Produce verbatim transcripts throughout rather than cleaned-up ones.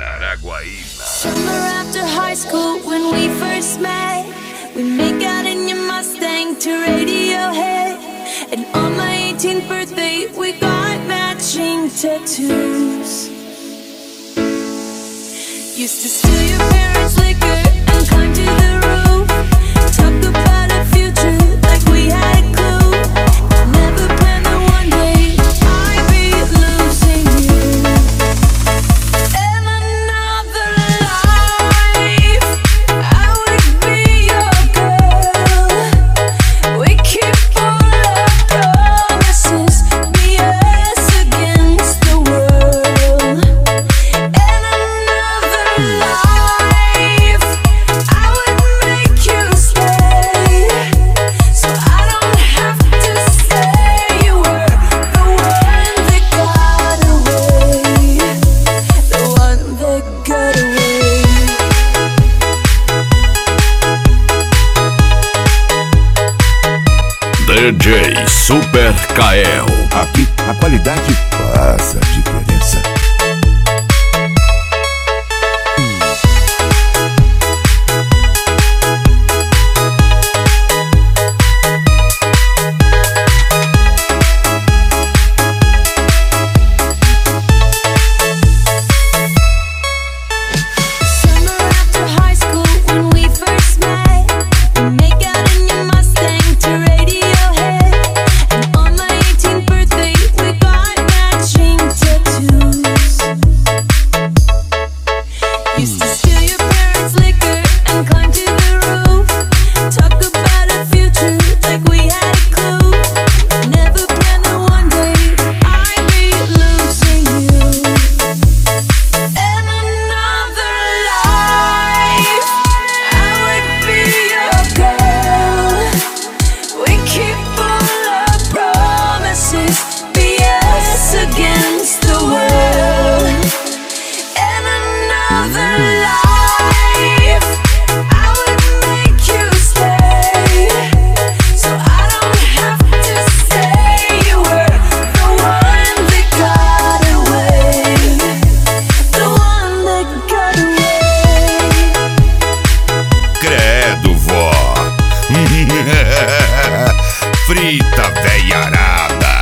Araguaína. Summer after high school when we first met, we make out in your Mustang to Radiohead. And on my eighteenth birthday we got matching tattoos. Used to steal your parents' liquor and climb to the roof. Talk about a future like we had a clue. Never planned that one day I'd be losing you. In another life I would be your girl. We keep all our promises, be us against the world. In another life I would make you stay, so I don't have to say you were the one that got away, the one that got away. D J Super Kael. Aqui a qualidade faz a diferença. Summer after high school when we first met, we make out in your Mustang to Radiohead. And on my eighteenth birthday we got matching tattoos. Used to steal your parents' liquor and climb to the roof. Talk about a future like we had a clue. Never planned that one day I'd be losing you. In another life I would be your girl. We keep all our promises, be us against the world. In another life I would make you stay, so I don't have to say you were the one that got away, the one that got away. Credo, vó. Frita veiarada.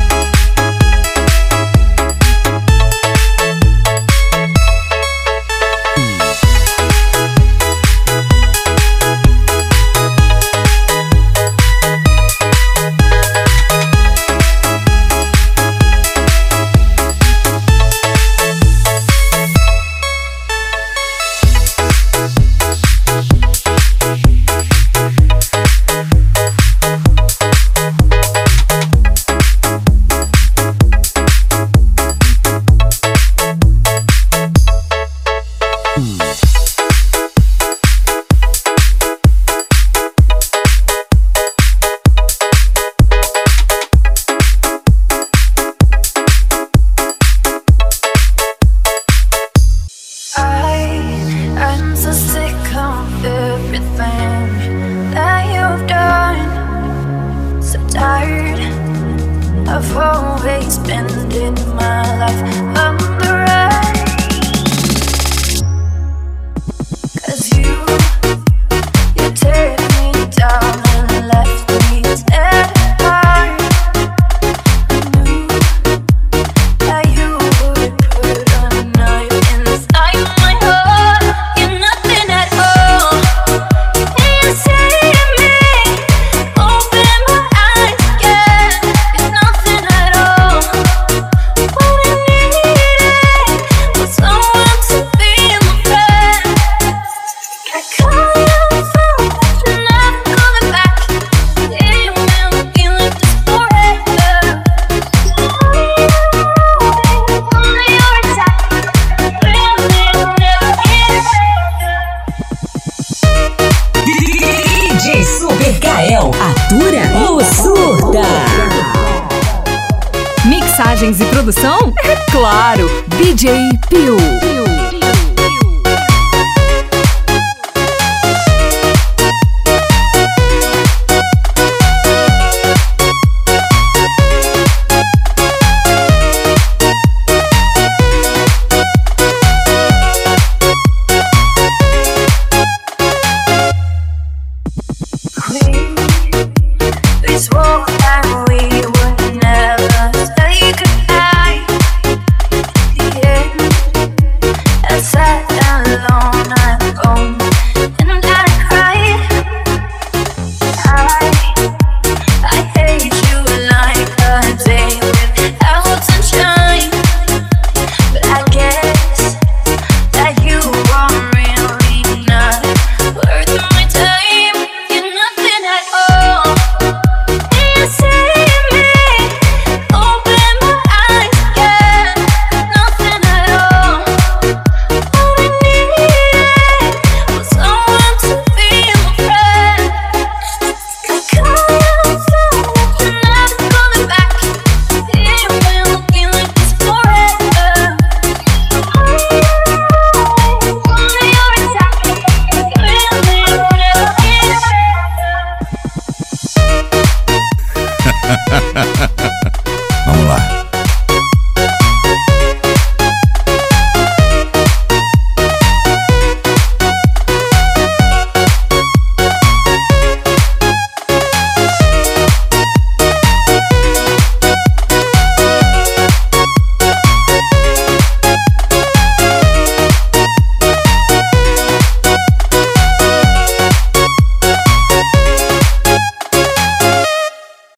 I am so sick of everything that you've done. So tired of always spending my life on the run. 'Cause you, you tear me down and left me dead apart. I knew that you would put a knife inside my heart. You're nothing at all. And you say to me, open my eyes again. It's nothing at all. What I needed was someone to be my friend. I call you on the phone, but you're never calling back. Yeah, man, we feel like this forever. Only your attack, will never get D J Super Kael, atura ou surta. Mixagens e produção? É claro, D J Pio.